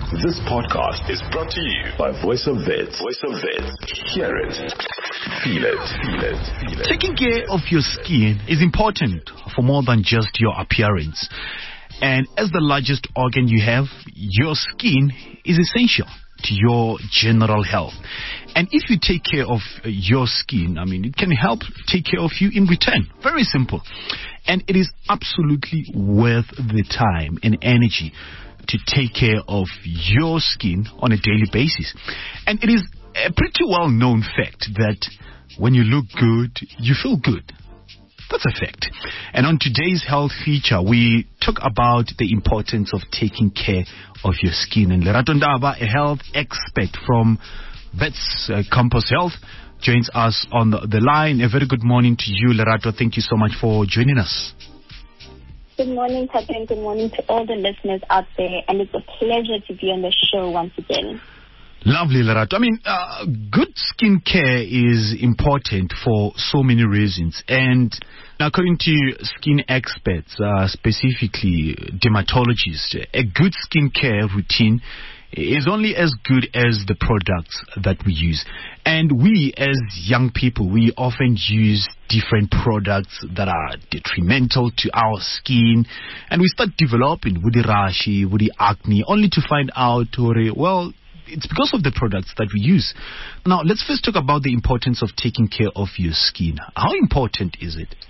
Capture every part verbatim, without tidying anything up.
This podcast is brought to you by Voice of Vets. Voice of Vets. Hear it. Feel it. Feel it. Feel it. Taking care of your skin is important for more than just your appearance. And as the largest organ you have, your skin is essential to your general health. And if you take care of your skin, I mean, it can help take care of you in return. Very simple. And it is absolutely worth the time and energy to take care of your skin on a daily basis. And it is a pretty well-known fact that when you look good, you feel good. That's a fact. And on today's health feature, we talk about the importance of taking care of your skin. And Lerato Ndaba, a health expert from Vets uh, Campus Health, joins us on the, the line. A very good morning to you, Lerato. Thank you so much for joining us. Good morning, Tata, and good morning to all the listeners out there. And it's a pleasure to be on the show once again. Lovely, Lerato. I mean, uh, good skin care is important for so many reasons. And according to skin experts, uh, specifically dermatologists, a good skin care routine is only as good as the products that we use. And we, as young people, we often use different products that are detrimental to our skin. And we start developing with the rashi, with the acne, only to find out, well, it's because of the products that we use. Now, let's first talk about the importance of taking care of your skin. How important is it?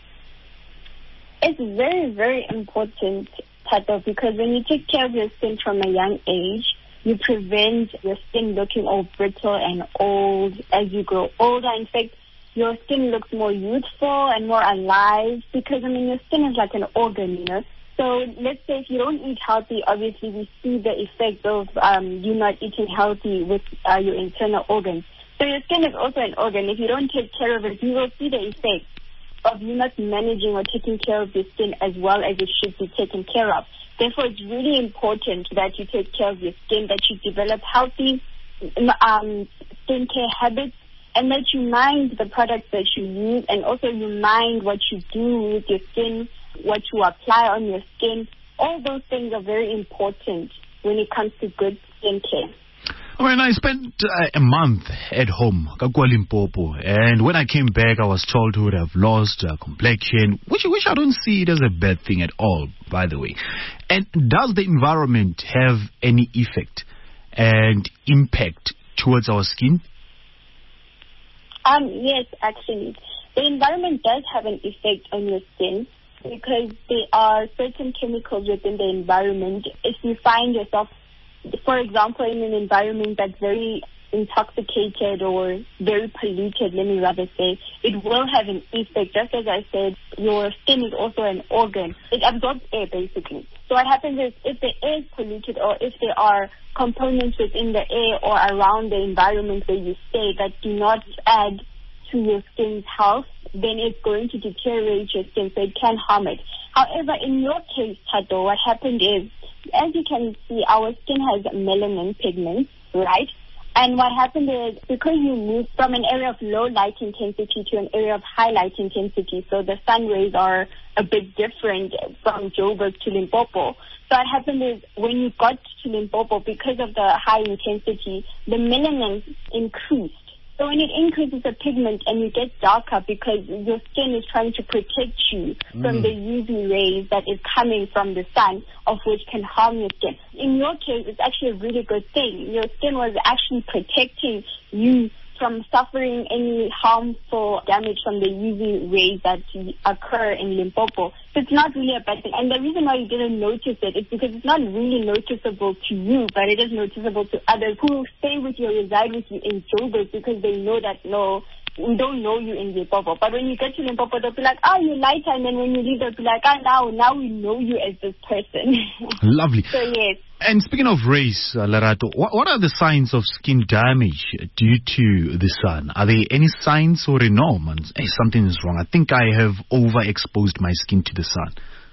It's very, very important, Tato, because when you take care of your skin from a young age, you prevent your skin looking all brittle and old as you grow older. In fact, your skin looks more youthful and more alive because, I mean, your skin is like an organ, you know. So let's say if you don't eat healthy, obviously we see the effect of um, you not eating healthy with uh, your internal organs. So your skin is also an organ. If you don't take care of it, you will see the effect of you not managing or taking care of your skin as well as it should be taken care of. Therefore, it's really important that you take care of your skin, that you develop healthy um, skincare habits, and that you mind the products that you use, and also you mind what you do with your skin, what you apply on your skin. All those things are very important when it comes to good skincare. I mean, I spent uh, a month at home, Kuala Lumpur, and when I came back, I was told to have lost uh, complexion, which, which I don't see it as a bad thing at all, by the way. And does the environment have any effect and impact towards our skin? Um, yes, actually. The environment does have an effect on your skin because there are certain chemicals within the environment. If you find yourself, for example, in an environment that's very intoxicated or very polluted, let me rather say, it will have an effect. Just as I said, your skin is also an organ. It absorbs air, basically. So what happens is if the air is polluted or if there are components within the air or around the environment where you stay that do not add to your skin's health, then it's going to deteriorate your skin, so it can harm it. However, in your case, Tato, what happened is, as you can see, our skin has melanin pigments, right? And what happened is, because you moved from an area of low light intensity to an area of high light intensity, so the sun rays are a bit different from Joburg to Limpopo. So what happened is, when you got to Limpopo, because of the high intensity, the melanin increased. So when it increases the pigment and you get darker because your skin is trying to protect you mm. from the U V rays that is coming from the sun, of which can harm your skin. In your case, it's actually a really good thing. Your skin was actually protecting you from suffering any harmful damage from the U V rays that occur in Limpopo. So it's not really a bad thing. And the reason why you didn't notice it is because it's not really noticeable to you, but it is noticeable to others who stay with you or reside with you in Joburg because they know that, no, we don't know you in Limpopo. But when you get to Limpopo, they'll be like, oh, you're lighter. And then when you leave, they'll be like, ah, now, now we know you as this person. Lovely. So, yes. And speaking of rays, uh, Lerato, what, what are the signs of skin damage due to the sun? Are there any signs or a no, man, hey, something is wrong? I think I have overexposed my skin to the sun.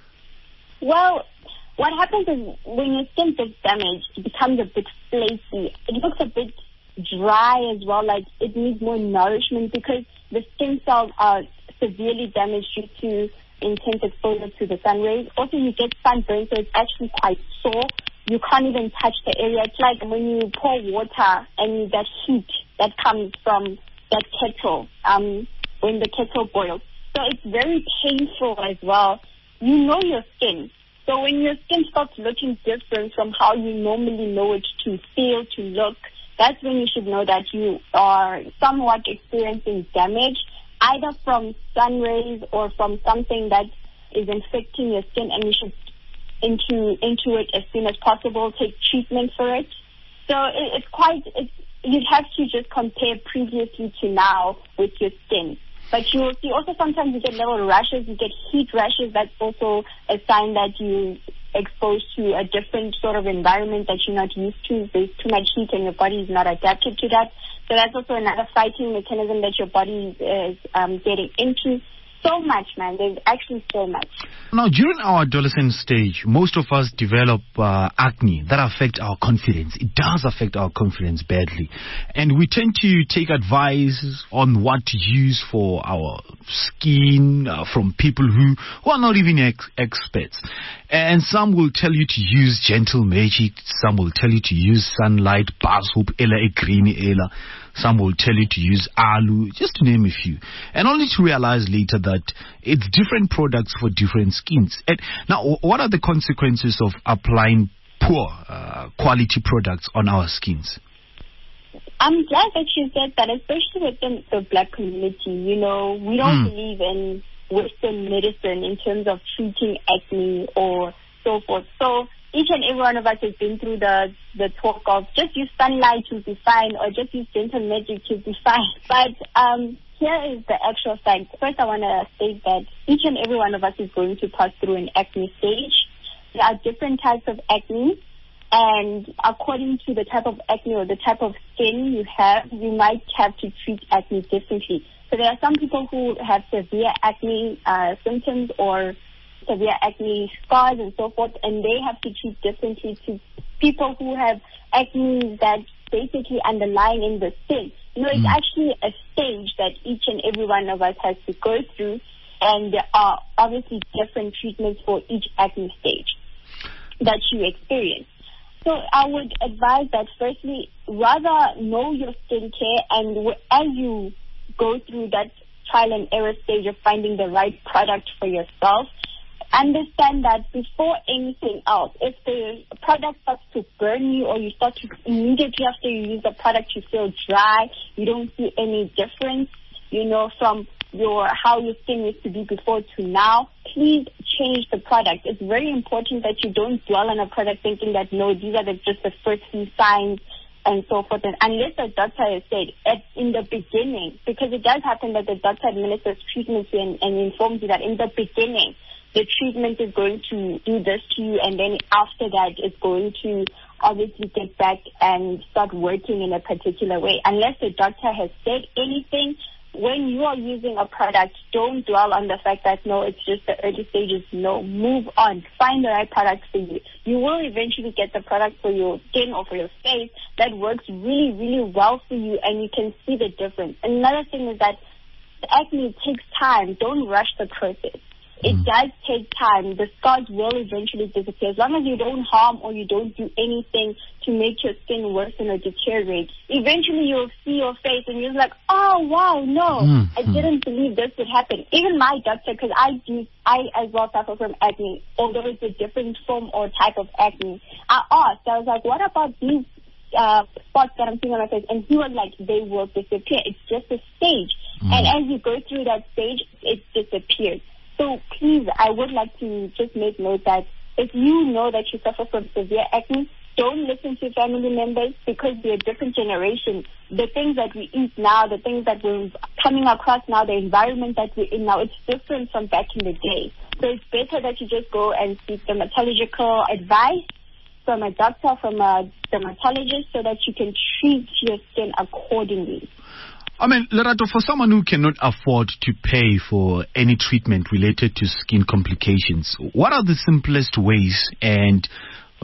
Well, what happens is when your skin gets damaged, it becomes a bit flaky. It looks a bit dry as well, like it needs more nourishment because the skin cells are severely damaged due to intense exposure to the sun rays. Also, you get sunburn, so it's actually quite sore. You can't even touch the area. It's like when you pour water and that heat that comes from that kettle, um, when the kettle boils. So it's very painful as well. You know your skin. So when your skin starts looking different from how you normally know it to feel, to look, that's when you should know that you are somewhat experiencing damage, either from sun rays or from something that is infecting your skin, and you should into into it as soon as possible, take treatment for it. So it, it's quite, it's, you'd have to just compare previously to now with your skin. But you will see also sometimes you get little rashes, you get heat rashes. That's also a sign that you exposed to a different sort of environment that you're not used to. There's too much heat and your body is not adapted to that. So that's also another fighting mechanism that your body is um, getting into. So much, man. There's actually so much. Now, during our adolescent stage, most of us develop uh, acne that affect our confidence. It does affect our confidence badly. And we tend to take advice on what to use for our skin uh, from people who, who are not even ex- experts. And some will tell you to use gentle magic. Some will tell you to use sunlight, bar soap, ela green ela. Some will tell you to use alu, just to name a few. And only to realize later that it's different products for different skins. And now, what are the consequences of applying poor uh, quality products on our skins? I'm glad that you said that, especially within the black community. You know, we don't mm. believe in Western medicine in terms of treating acne or so forth. So each and every one of us has been through the, the talk of just use sunlight, you'll be fine, or just use gentle magic, you'll be fine. But um, here is the actual fact. First, I want to state that each and every one of us is going to pass through an acne stage. There are different types of acne, and according to the type of acne or the type of skin you have, you might have to treat acne differently. So there are some people who have severe acne uh, symptoms or severe acne scars and so forth, and they have to treat differently to people who have acne that's basically underlying in the skin. You know, it's mm. actually a stage that each and every one of us has to go through, and there are obviously different treatments for each acne stage that you experience. So I would advise that firstly, rather know your skincare, and as you go through that trial and error stage of finding the right product for yourself, understand that before anything else, if the product starts to burn you, or you start to immediately after you use the product you feel dry, you don't see any difference, you know, from your how your skin used to be before to now, please change the product. It's very important that you don't dwell on a product thinking that, no, these are the, just the first few signs and so forth. And unless the doctor has said at, in the beginning, because it does happen that the doctor administers treatment to you and, and informs you that in the beginning, the treatment is going to do this to you, and then after that it's going to obviously get back and start working in a particular way. Unless the doctor has said anything, when you are using a product, don't dwell on the fact that, no, it's just the early stages. No, move on. Find the right product for you. You will eventually get the product for your skin or for your face that works really, really well for you, and you can see the difference. Another thing is that the acne takes time. Don't rush the process. It does take time. The scars will eventually disappear. As long as you don't harm or you don't do anything to make your skin worsen or deteriorate, eventually you'll see your face and you're like, oh, wow, no, mm-hmm. I didn't believe this would happen. Even my doctor, because I do, I as well suffer from acne, although it's a different form or type of acne. I asked, I was like, what about these uh, spots that I'm seeing on my face? And he was like, they will disappear. It's just a stage. Mm-hmm. And as you go through that stage, it disappears. So please, I would like to just make note that if you know that you suffer from severe acne, don't listen to family members, because we're a different generation. The things that we eat now, the things that we're coming across now, the environment that we're in now, it's different from back in the day. So it's better that you just go and seek dermatological advice from a doctor, from a dermatologist, so that you can treat your skin accordingly. I mean, Lerato, for someone who cannot afford to pay for any treatment related to skin complications, what are the simplest ways and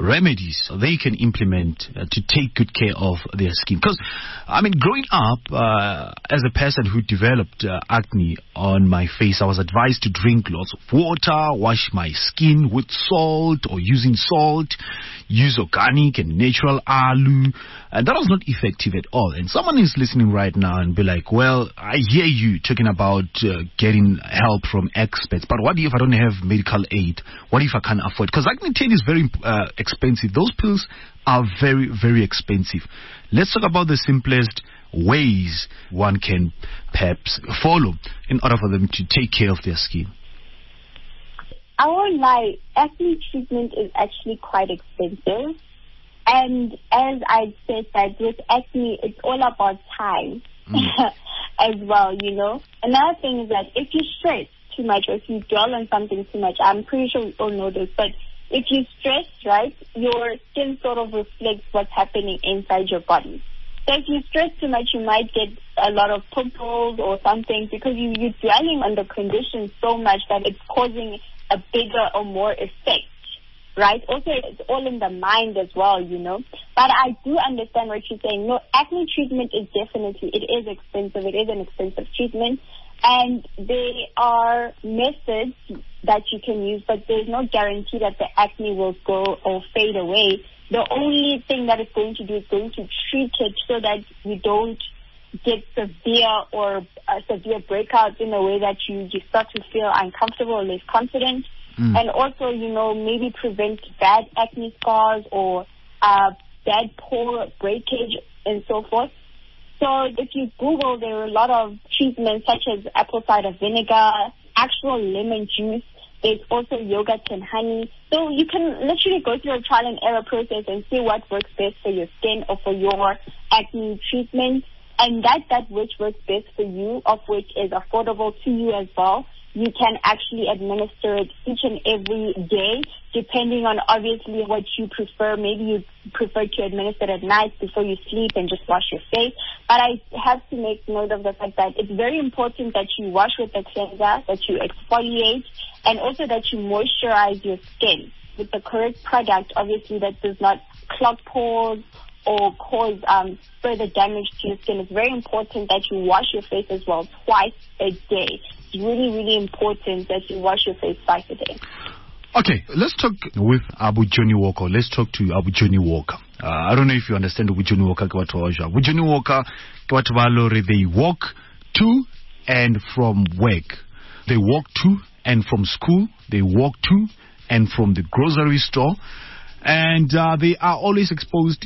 remedies they can implement uh, to take good care of their skin? Because, I mean, growing up, uh, as a person who developed uh, acne on my face, I was advised to drink lots of water, wash my skin with salt or using salt, use organic and natural aloe, and that was not effective at all. And someone is listening right now and be like, well, I hear you talking about uh, getting help from experts, but what if I don't have medical aid? What if I can't afford? Because acne tail is very uh, expensive. Those pills are very, very expensive. Let's talk about the simplest ways one can perhaps follow in order for them to take care of their skin. I won't lie, acne treatment is actually quite expensive. And as I said that with acne, it's all about time mm. as well, you know. Another thing is that if you stress too much or if you dwell on something too much, I'm pretty sure we all know this, but if you stress, right, your skin sort of reflects what's happening inside your body. So if you stress too much, you might get a lot of pimples or something because you, you're dwelling on the condition so much that it's causing a bigger or more effect, right? Also, it's all in the mind as well, you know. But I do understand what you're saying. No, acne treatment is definitely, it is expensive. It is an expensive treatment. And there are methods that you can use, but there's no guarantee that the acne will go or fade away. The only thing that it's going to do is going to treat it so that you don't get severe or uh, severe breakouts in a way that you, you start to feel uncomfortable or less confident. Mm. And also, you know, maybe prevent bad acne scars or uh, bad pore breakage and so forth. So if you Google, there are a lot of treatments such as apple cider vinegar, actual lemon juice. There's also yogurt and honey. So you can literally go through a trial and error process and see what works best for your skin or for your acne treatment. And that, that which works best for you, of which is affordable to you as well, you can actually administer it each and every day, depending on obviously what you prefer. Maybe you prefer to administer it at night before you sleep and just wash your face. But I have to make note of the fact that it's very important that you wash with a cleanser, that you exfoliate, and also that you moisturize your skin with the correct product, obviously, that does not clog pores or cause um, further damage to your skin. It's very important that you wash your face as well twice a day. It's really, really important that you wash your face twice a day. Okay, let's talk with Abu Johnny Walker. Let's talk to Abu Johnny Walker. Uh, I don't know if you understand Abu Johnny Walker. Abu Johnny Walker, they walk to and from work. They walk to and from school. They walk to and from the grocery store. And uh, they are always exposed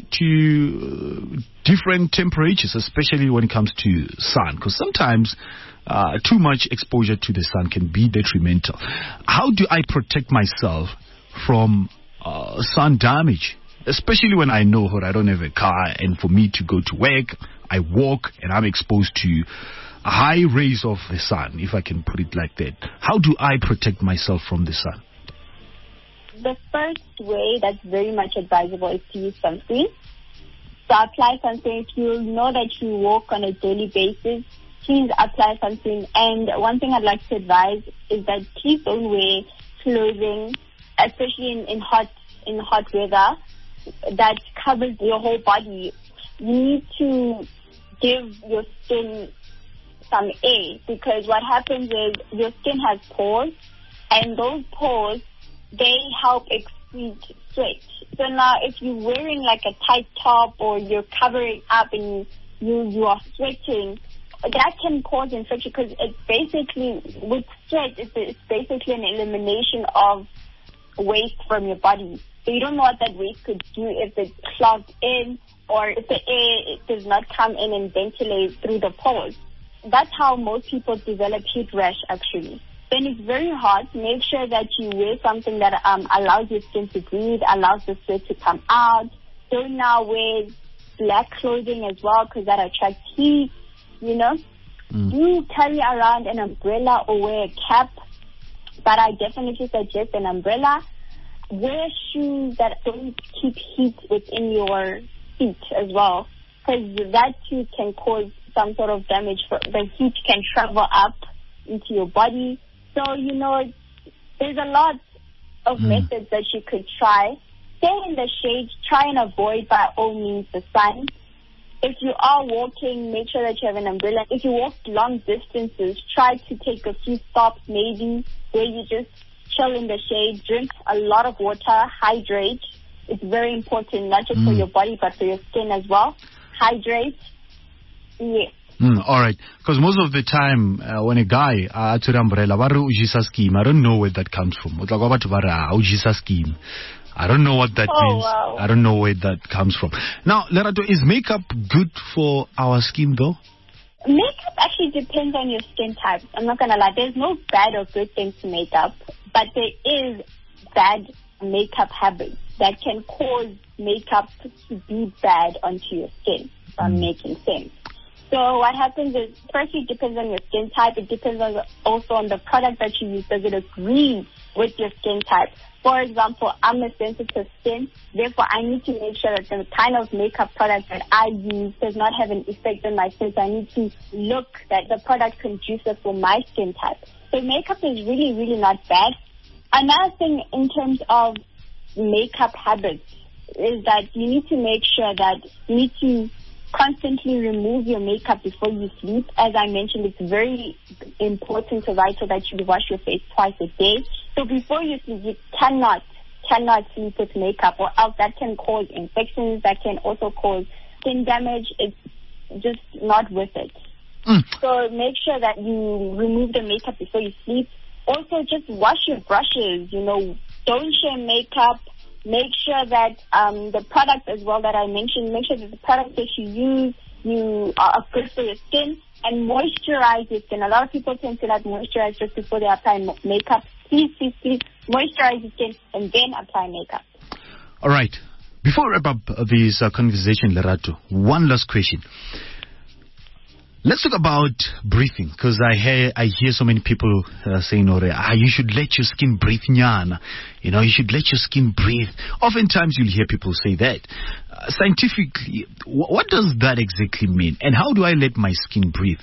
to uh, different temperatures, especially when it comes to sun, because sometimes uh, too much exposure to the sun can be detrimental. How do I protect myself from uh, sun damage, especially when I know that I don't have a car, and for me to go to work, I walk and I'm exposed to high rays of the sun, if I can put it like that? How do I protect myself from the sun? The first way that's very much advisable is to use sunscreen. So apply sunscreen. If you know that you walk on a daily basis, please apply sunscreen. And one thing I'd like to advise is that please don't wear clothing, especially in, in hot in hot weather, that covers your whole body. You need to give your skin some air, because what happens is your skin has pores, and those pores, they help excrete sweat. So now if you're wearing like a tight top or you're covering up and you you are sweating, that can cause infection, because it's basically, with sweat, it's, it's basically an elimination of waste from your body. So you don't know what that waste could do if it's clogged in or if the air does not come in and ventilate through the pores. That's how most people develop heat rash, actually. When it's very hot, make sure that you wear something that um, allows your skin to breathe, allows the sweat to come out. Don't now wear black clothing as well, because that attracts heat, you know. Mm. Do carry around an umbrella or wear a cap, but I definitely suggest an umbrella. Wear shoes that don't keep heat within your feet as well, because that too can cause some sort of damage. For, the heat can travel up into your body. So, you know, there's a lot of mm. methods that you could try. stay in the shade. Try and avoid, by all means, the sun. If you are walking, make sure that you have an umbrella. If you walk long distances, try to take a few stops, maybe, where you just chill in the shade. Drink a lot of water. Hydrate. It's very important, not just mm. for your body, but for your skin as well. Hydrate. Yes. Mm, all right. Because most of the time, uh, when a guy uh, to the umbrella, scheme, I don't know where that comes from. Scheme. I don't know what that oh, means. Wow. I don't know where that comes from. Now, Lerato, is makeup good for our skin, though? Makeup actually depends on your skin type. I'm not going to lie. There's no bad or good things to makeup, but there is bad makeup habits that can cause makeup to be bad onto your skin, if I'm mm. making sense. So what happens is, firstly, it depends on your skin type. It depends on the, also on the product that you use. Does it agree with your skin type? For example, I'm a sensitive skin. Therefore, I need to make sure that the kind of makeup product that I use does not have an effect on my skin. So I need to look that the product conducive for my skin type. So makeup is really, really not bad. Another thing in terms of makeup habits is that you need to make sure that you need to constantly remove your makeup before you sleep. As I mentioned, it's very important to vital that you wash your face twice a day. So before you sleep, you cannot, cannot sleep with makeup, or else that can cause infections, that can also cause skin damage. It's just not worth it. Mm. So make sure that you remove the makeup before you sleep. Also, just wash your brushes, you know, don't share makeup. Make sure that um, the product as well that I mentioned, make sure that the product that you use, you are good for your skin, and moisturize your skin. A lot of people tend to not moisturize just before they apply makeup. Please, please, please moisturize your skin and then apply makeup. All right. Before we wrap up this uh, conversation, Lerato, one last question. Let's talk about breathing, because I hear I hear so many people uh, saying, "Oh, ah, you should let your skin breathe, nyana. You know, you should let your skin breathe." Oftentimes, you'll hear people say that. Uh, scientifically, w- what does that exactly mean, and how do I let my skin breathe?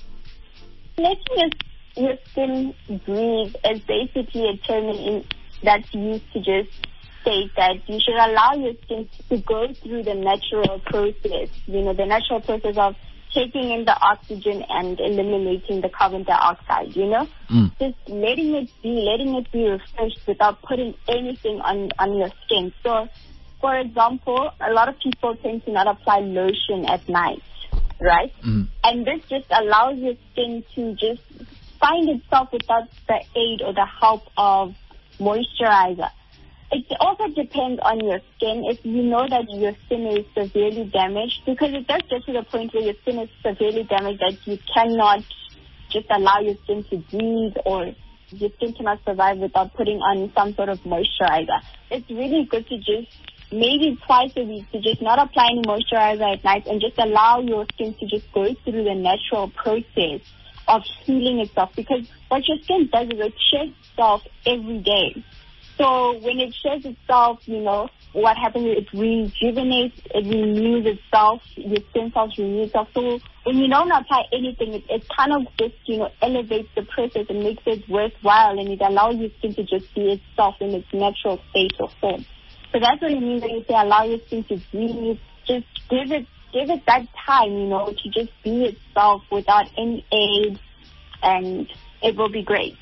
Letting your, your skin breathe is basically a term in, that's used to just state that you should allow your skin to go through the natural process. You know, the natural process of taking in the oxygen and eliminating the carbon dioxide, you know? Mm. Just letting it be, letting it be refreshed without putting anything on, on your skin. So, for example, a lot of people tend to not apply lotion at night, right? Mm. And this just allows your skin to just find itself without the aid or the help of moisturizer. It also depends on your skin. If you know that your skin is severely damaged, because it does get to the point where your skin is severely damaged that you cannot just allow your skin to breathe, or your skin cannot survive without putting on some sort of moisturizer. It's really good to just maybe twice a week to just not apply any moisturizer at night and just allow your skin to just go through the natural process of healing itself, because what your skin does is it sheds itself every day. So when it sheds itself, you know, what happens is it rejuvenates, it renews itself, your skin cells renew itself. So when you don't apply anything, it, it kind of just, you know, elevates the process and makes it worthwhile, and it allows your skin to just be itself in its natural state or form. So that's what it means when you say allow your skin to breathe. Just give it, give it that time, you know, to just be itself without any aid, and it will be great.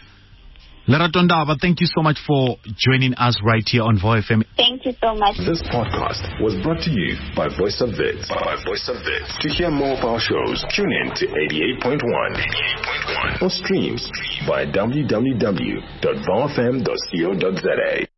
Lerato Ndaba, thank you so much for joining us right here on Vo F M. Thank you so much. This podcast was brought to you by Voice of Wits. By Voice of Wits. To hear more of our shows, tune in to eighty-eight point one. eighty-eight point one. Or stream by w w w dot vo f m dot co dot z a.